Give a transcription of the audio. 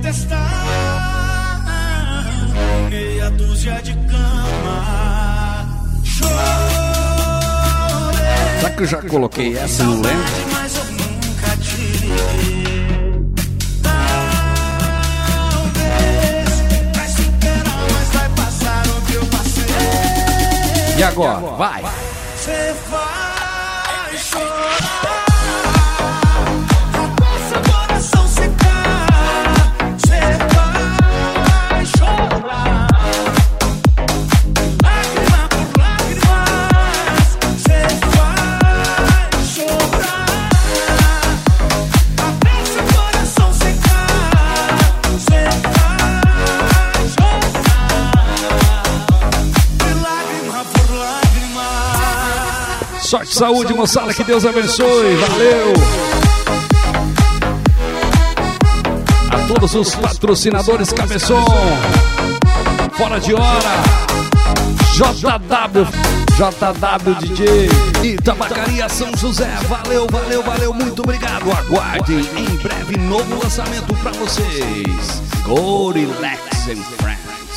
testar meia dúzia de cama. Chorei. Será que eu já coloquei essa, não lembro? Mas eu nunca te liguei. Talvez vai superar, mas vai passar o que eu passei. E agora? Vai! Você vai chorar. Sorte, saúde, moçada, que Deus abençoe, valeu! A todos os patrocinadores Cabeção, Fora de Hora, JW DJ e Tabacaria São José, valeu, valeu, valeu, muito obrigado, aguardem em breve novo lançamento pra vocês. Go relax and friends.